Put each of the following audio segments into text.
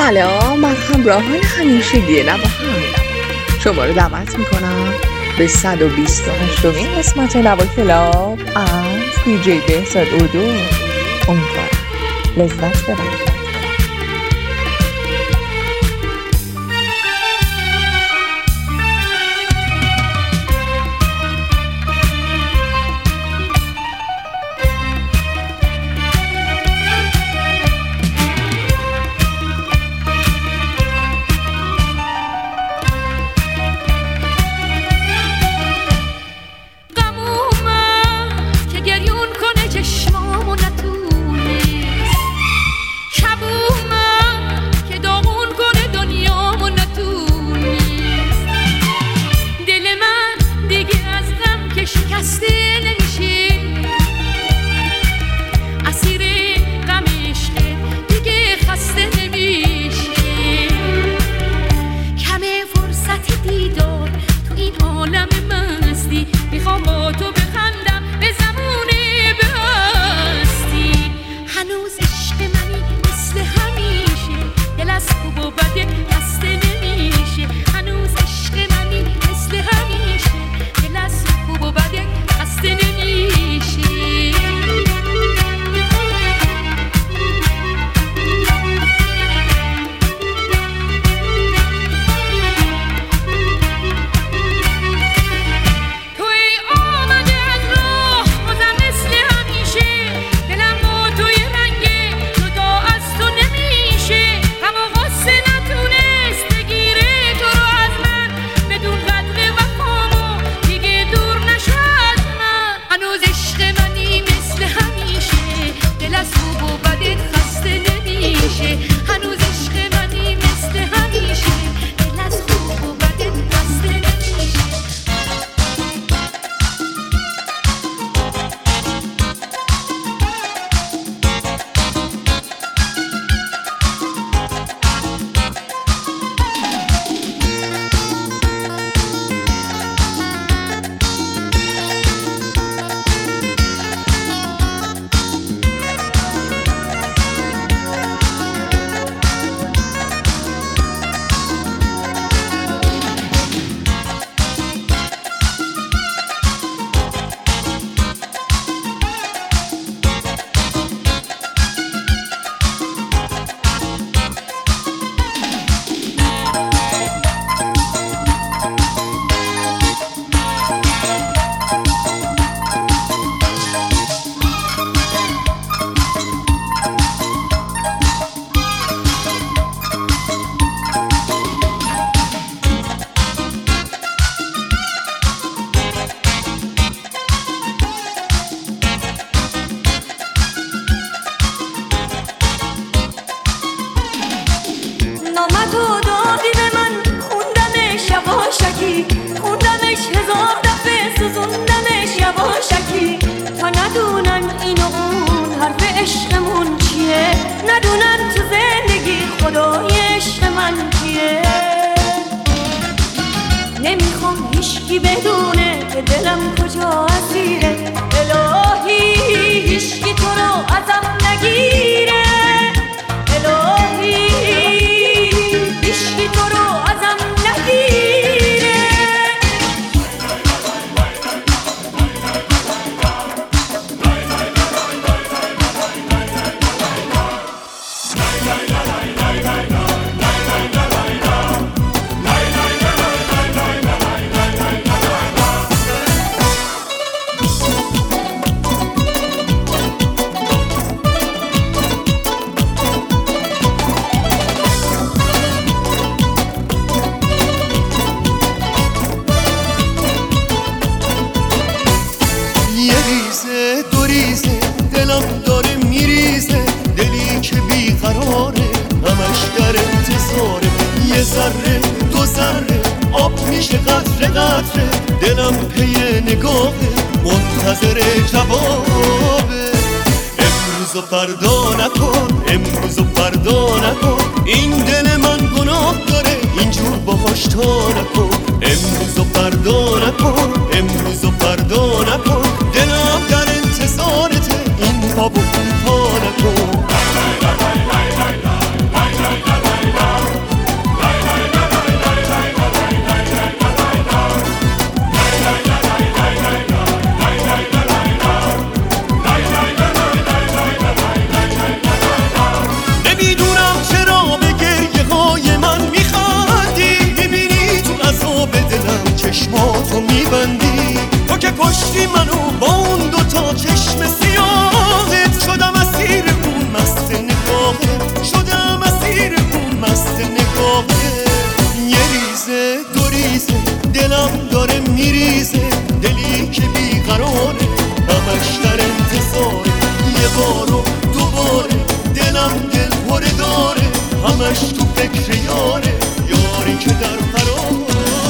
سلام، من همراهان همیشگی نواهند شما رو دعوت میکنم به 128مین قسمت نوا کلاب از دیجی بهزاد اودو. امیدوارم لذت ببرید. دلم در انتظارته این پا و اون پا نکن. کشتی منو با اون دوتا چشم سیاهت، شدم اسیر اون مست نگاهت، شدم اسیر اون مست نگاهت. یه ریزه دو ریزه دلم داره میریزه، دلی که بیقراره همش در انتظاره، یه بار و دوباره دلم دل پره داره، همش تو فکر یاره، یاری که در قراره.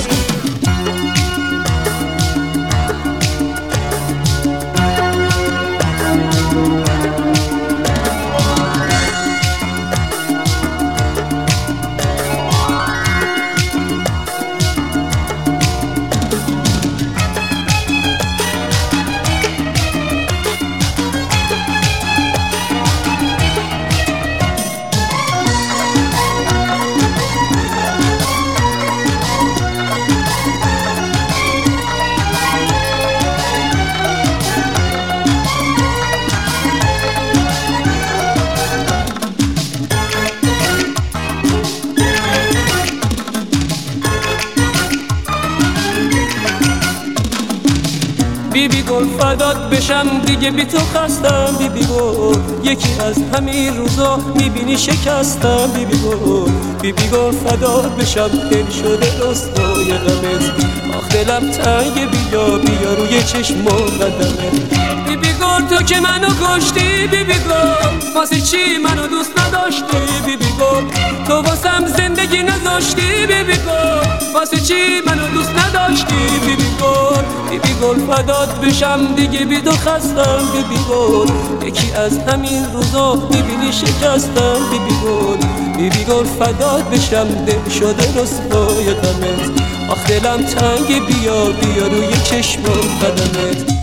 بیبی گل فدات بشم دیگه بی تو خستم، بیبی گل یکی از همین روزا میبینی شکستم، بیبی گل بیبی گل فدات بشم دل شده رسوای غمت، آخ دلم تنگ بیا بیا روی چشم و قدمت. بیبی گل تو که منو کشتی، بیبی گل واسه چی منو دوست نداشتی، بیبی گل تو واسم زندگی نذاشتی، بیبی گل واسه چی منو دوست نداشتی، بیبی گل بیبی گل فدات بشم دیگه بی تو خستم، بیبی گل یکی از همین روزا میبینی شکستم، بیبی گل بیبی گل فدات بشم دل شده رسوای غمت، آخ دلم تنگ بیا بیا روی چشم و قدمت.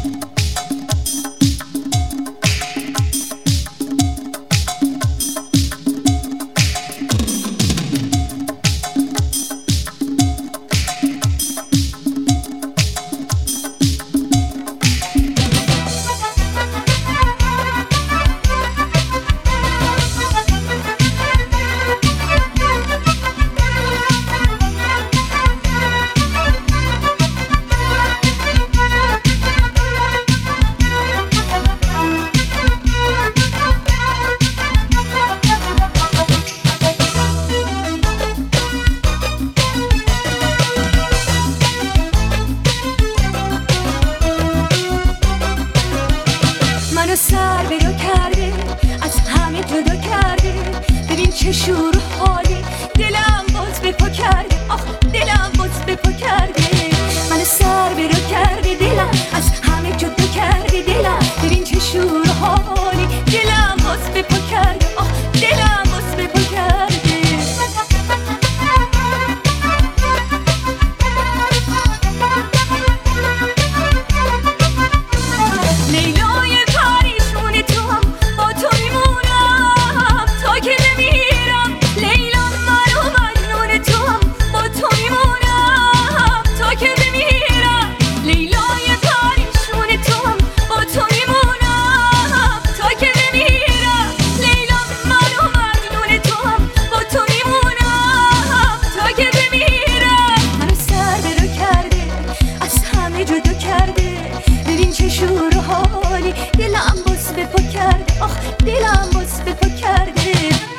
منو سر به رو کرده از همه جدا کرده، ببین چه شور و حالی، دلم باز به پا کرده، آخ دلم باز به پا کرده. منو سر به رو کرده دلم از همه جدا کرده، دلم ببین چه شور و حالی، دلم باز به پا کرده، آخ دلم باز به پا کرده. دلم باز به پا کرده، آخ دلم باز به پا کرده.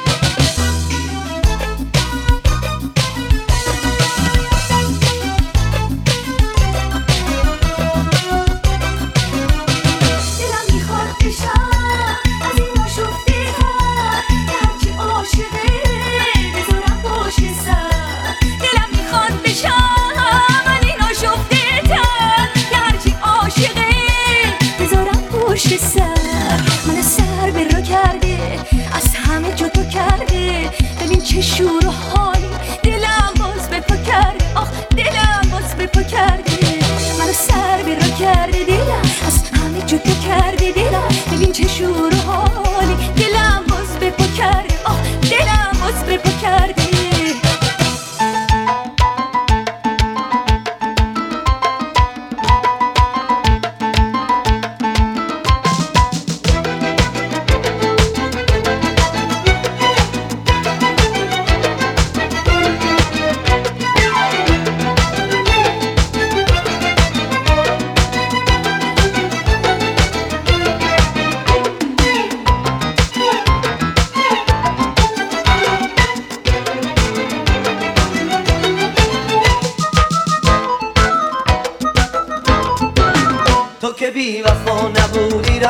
دلم میخواد بشم از این آشفته ها، که هرچی عاشقه بذارم پشت سر. دلم میخواد بشم از این آشفته ها، که هرچی عاشقه بذارم پشت سر. من سر به رو کرده از همه جدا کرده، ببین چه شور و حالی، دلم باز به پا کرده، آخ دلم باز به پا کرده. من سر به رو کرده دلم از همه جدا کرده، دلم ببین چه شور و حالی، دلم باز به پا کرده، آخ دلم باز به پا کرده.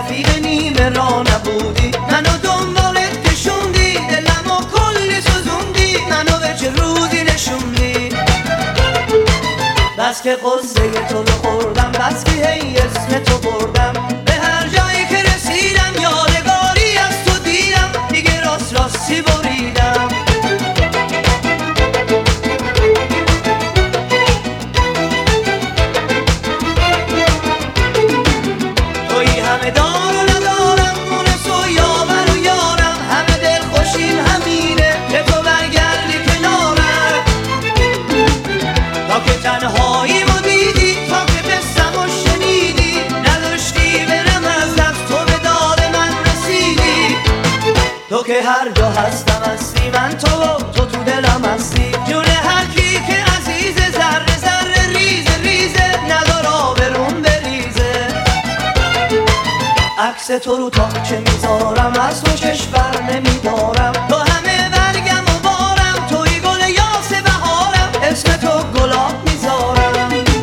رفیق نیمه را نبودی، منو دنبالت کشوندی، دلمو کلی سوزوندی، منو به چه روزی نشوندی. بس که قصه تو رو خوردم، بس که هی اسم تو بردم، به هر جایی که رسیدم یادگاری از تو دیدم، دیگه راست راستی بریدم. تویی همه دار و ندارم، مونس و یاور و یارم، همه دل خوشیم همینه که تو برگردی کنارم. تا که تنهاییمو دیدی، تا که قصه‌مو شنیدی، نداشتی برم از دست، تو به داد من رسیدی. تو که هر جا هستم هستی، من تو دلم هستی، جون هر کی که عزیزه، ذره ذره ریزه ریزه، ندار آبروم بریزه. عکس تو رو تا چه میذارم، از تو کشور نمیدارم، تو همه برگم و بارم، توی گل یاس بهارم، اسم تو گلاب میذارم.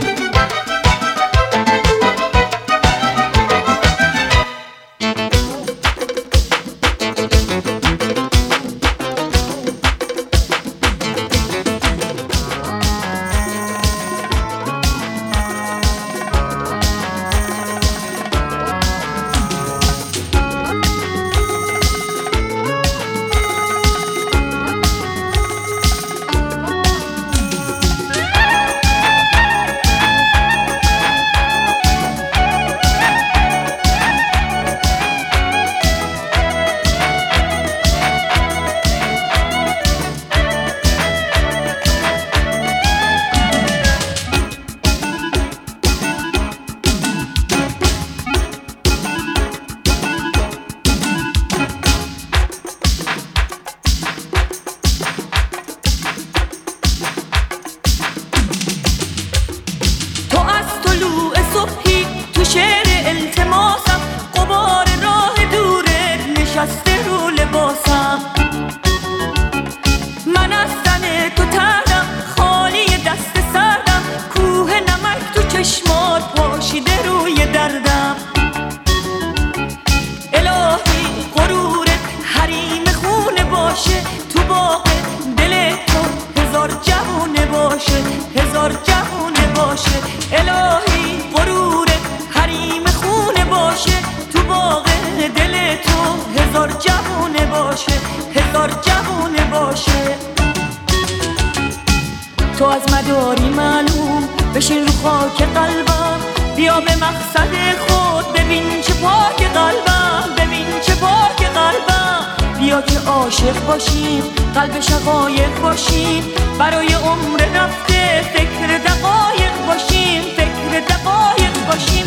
تو از مداری معلوم، بشین رو خاک قلبم، بیا به مقصد خود، ببین چه پاک قلبم، ببین چه پاک قلبم. بیا که عاشق باشیم، قلب شقایق باشیم، برای عمر رفته فکر دقایق باشیم، فکر دقایق باشیم.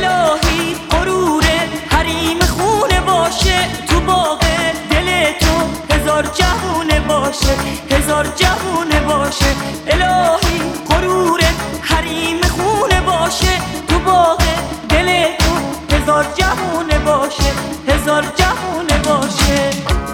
الهی غرور حریم خونه باشه، تو باغ دل تو هزار جوونه باشه، هزار جوونه باشه. الهی غرور حریم خونه باشه، تو باغ دل تو هزار جوونه باشه، هزار جوونه باشه.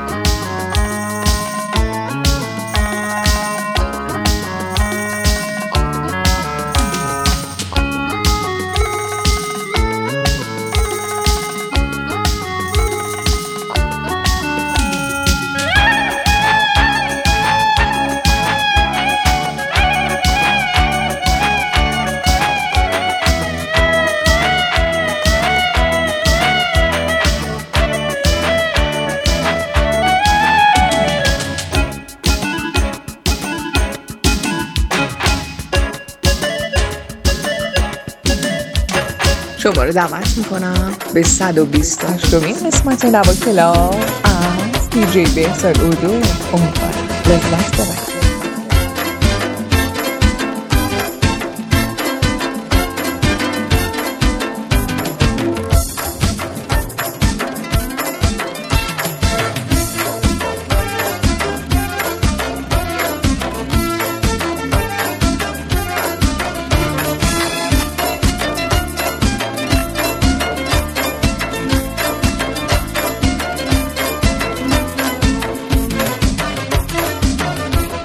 شما رو دعوت میکنم به 128مین قسمت لب کلاب از دیجی بهزاد اودو. امیدوارم لذت ببرید.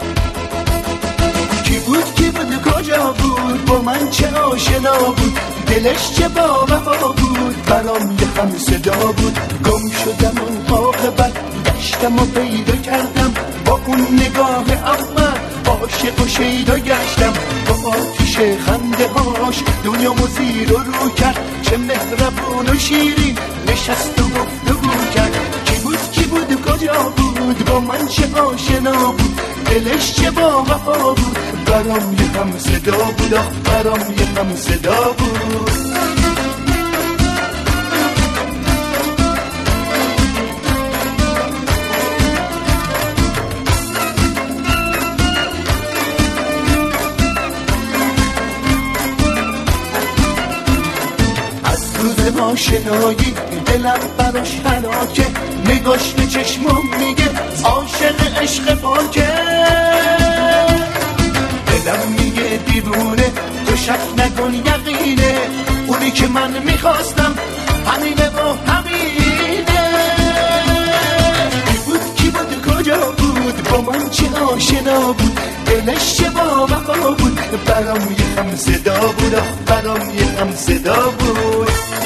من چه آشنا بود، دلش چه با وفا بود، برام یه هم صدا بود. گم شدم اون عاقبت، گشتم و پیدا کردم، با اون نگاه اول عاشق و شیدا گشتم. با آتیش خنده هاش دنیامو زیر و رو کرد، چه مهربون و شیرین نشست و گفتگو کرد. کی بود کجا بود، با من چه آشنا بود، دلش چه با وفا بود، برام یه هم صدا بود، برام یه هم صدا بود. آشنایی دلم براش هلاکه، نگاش به چشمم میگه عاشق عشق پاکه. دلم میگه دیوونه تو شک نکن یقینه، اونی که من میخواستم همینه و همینه. کی بود کجا بود، با من چه آشنا بود، دلش چه با وفا بود، برام یه هم صدا بود، برام یه هم صدا بود.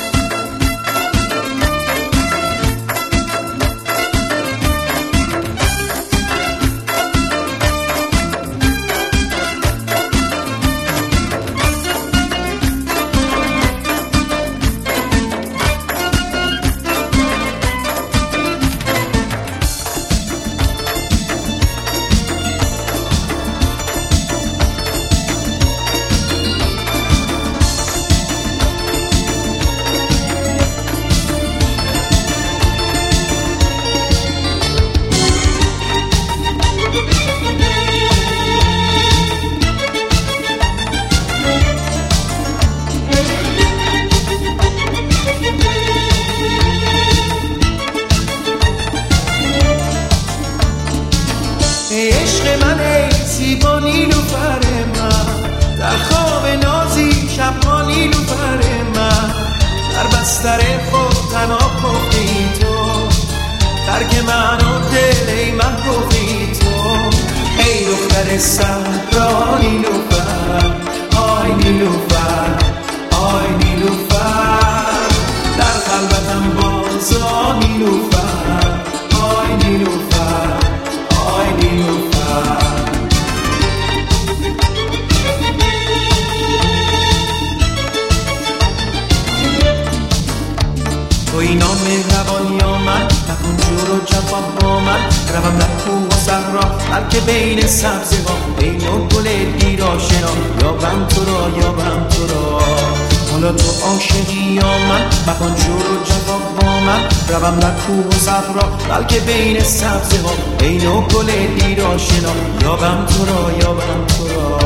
بلکه بین سبزه ها این و گل دیر آشنا، یابم تو را یابم تو را.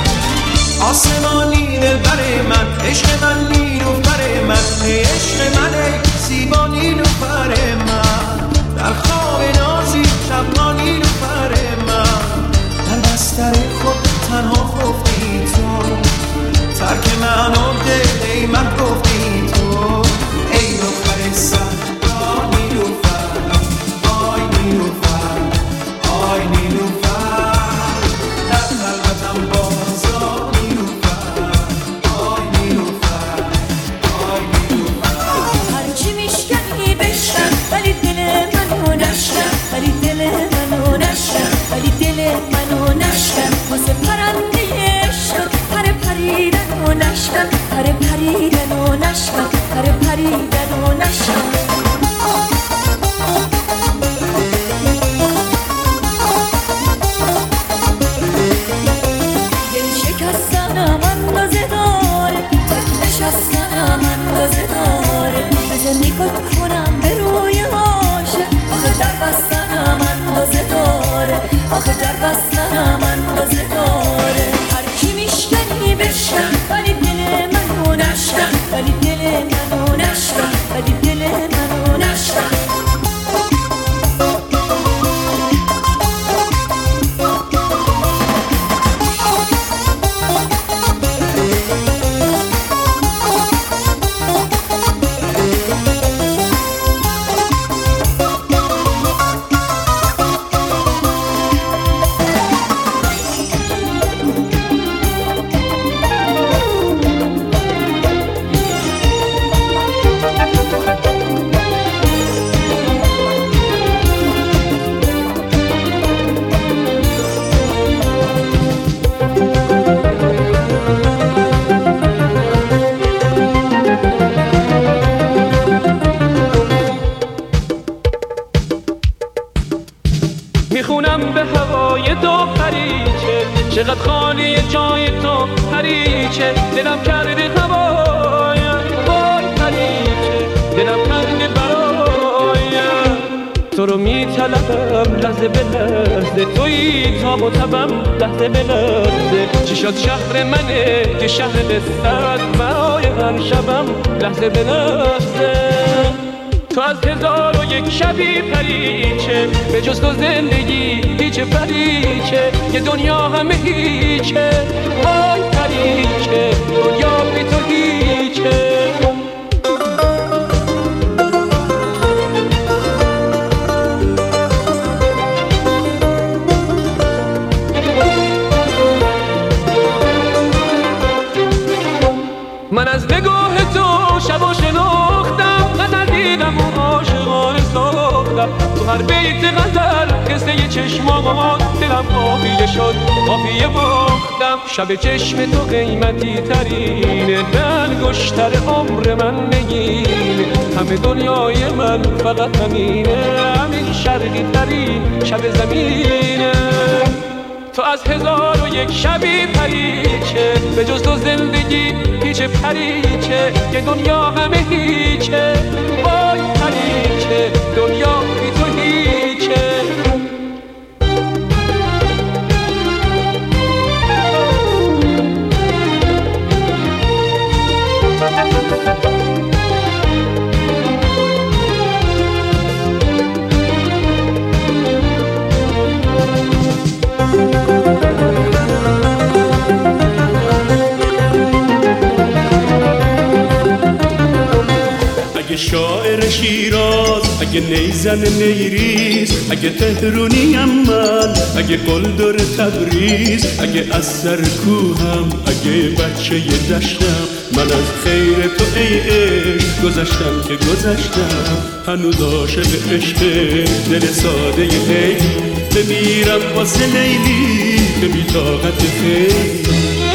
آسمانی دلبر من، عشق من نیلوفر من، عشق من ای زیبا نیلوفر من. در خواب نازی شبها نیلوفر من، در بستر خود تنها خفتی تو، ترک من و دل ای من گفتی تو. ای دختر صحرا نیلوفر، آی نیلوفر، در قلبتم بازا نیلوفر، آی نیلوفر، آی نیلوفر. هرچی میشکنی بشکن، ولی دل منو نشکن، میخونم به هوای دو پریچه چقدر خالی جای تو پریچه دلم کرده هوایم وای پریچه دلم کرده برایم تو رو میطلبم لحظه به لحظه تویی تاب و تبم لحظه به لحظه چی شد شهر منه که شهر لذت برای هر شبم لحظه به لحظه تو از 1001 شبی پریچه به جز تو زندگی هیچ پریچه یه دنیا همه هیچه وای پریچه دنیا بی تو هیچه من از نگاه تو شب و شناختم غزل دیدم و عاشقانه ساختم تو هر بیت غزل قصه چشمات دلم قافیه شد قافیه باختم شب چشم تو قیمتی ترینه دلگشتر عمر من نگینه همه دنیای من فقط همینه همین شرقی ترین شب زمینه تو از 1001 شبی پریچه به جز تو زندگی هیچ پریچه یه دنیا همه هیچه وای پریچه دنیا بی تو هیچه اگه شاعر شیراز اگه نیزن نیریز اگه تهرونیم من اگه قلدر تبریز اگه از سر کوهم اگه بچه ی دشتم من از خیر تو ای عشق گذشتم که گذشتم هنوز عاشق عشق دل ساده ی لیلی بمیرم واسه لیلی که بی طاقت خیلی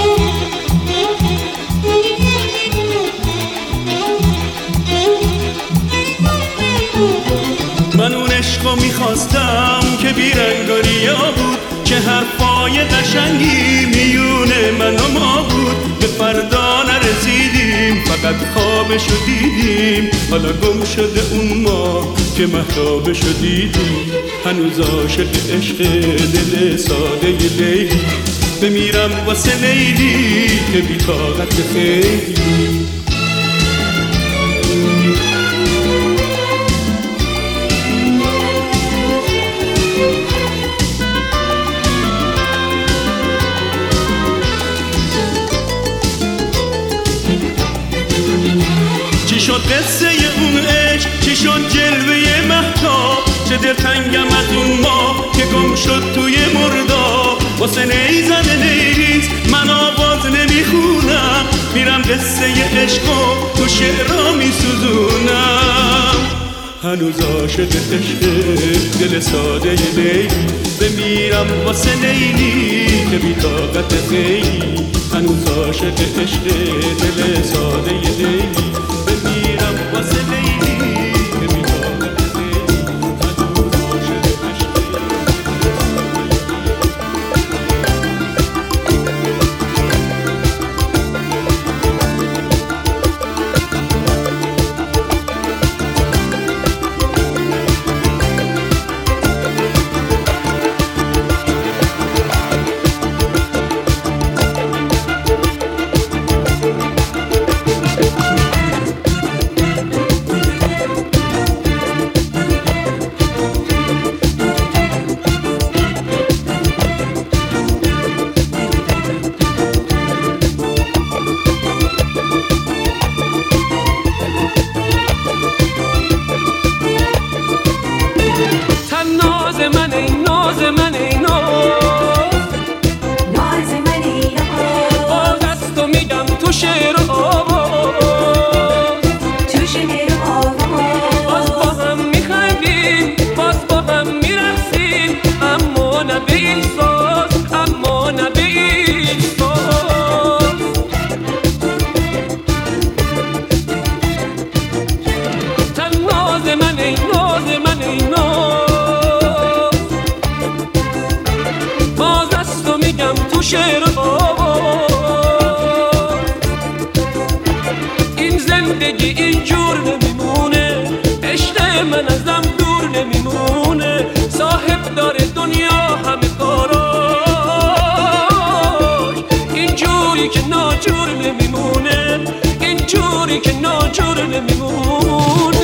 من اون عشقو میخواستم که بیرنگاریا بود که حرفای قشنگی میونه من و ما بود به فردا نرسیدیم فقط خوابشو دیدیم حالا گم شده اون ما که مهتابشو دیدیم هنوز عاشق عشق دل ساده ی لیلی بمیرم واسه لیلی که بی طاقت خیلی چی شد قصه اون عشق چی شد جلوه مهتاب چه دلتنگم از اون ما که گم شد توی مردا واسه نیزن نیریز من آواز نمیخونم میرم قصه عشقو تو شعرها میسوزونم هنوز عاشق عشق دل ساده ی لیلی بمیرم واسه لیلی که بی طاقت خیلی هنوز عاشق عشق دل ساده ی لیلی بمیرم واسه لیلی که بی طاقت خیلی هنوز عاشق عشق شعر آواز. این زندگی اینجور نمیمونه، عشق من ازم دور نمیمونه، صاحب داره دنیا همه کاراش. اینجوری که ناجور نمیمونه، اینجوری که ناجور نمیمونه.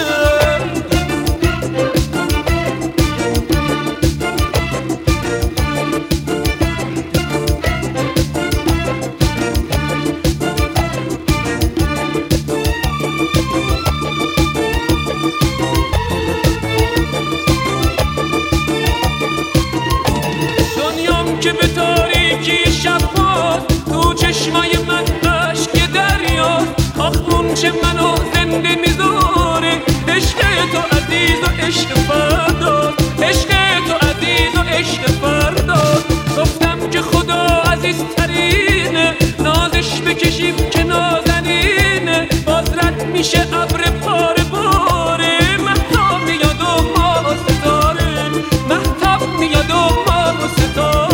که به تاریکی شب باز تو چشمای من عشق دریا، آخ اون چه منو زنده میذاره، عشق تو عزیز و عشق فردا، عشق تو عزیز و عشق فردا. گفتم که خدا عزیزترینه، نازش بکشیم که نازنینه، باز رد میشه ابر پاره پاره، مهتاب میاد و ما ستاره، مهتاب میاد و ما ستاره.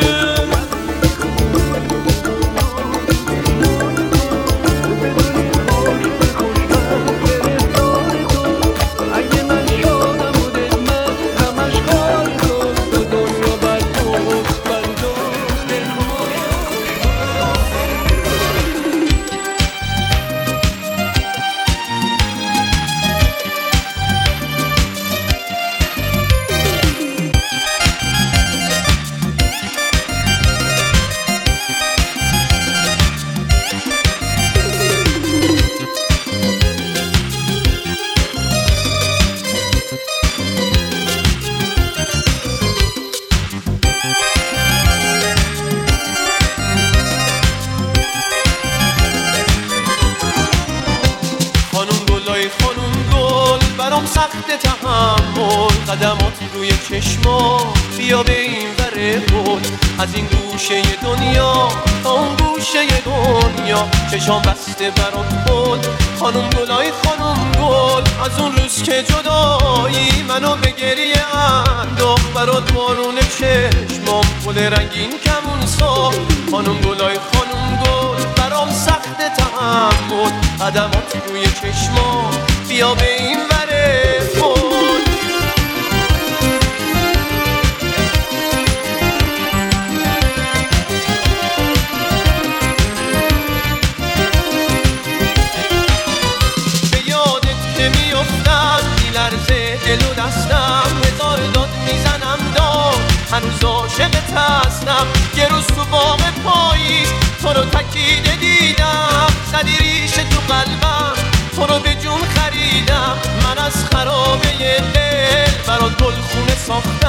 قدمات روی چشما بیا به این وره بود، از این گوشه دنیا تا اون گوشه دنیا، چشام بسته برات بود خانم گلای خانم گل. از اون روز که جدایی منو به گریه انداخت، برات بارون چشمام گل رنگین کمون ساخت. خانم گلای خانم گل برام سخت تحمل، قدمات روی چشما بیا به این وره بود. دل و دستم هزار داد میزنم داد، هنوز عاشقت هستم. یه روز تو باغ پاییز تو رو تکیده دیدم، زدی ریش تو قلبم، تو رو به جون خریدم. من از خرابه دل برات گلخونه ساختم.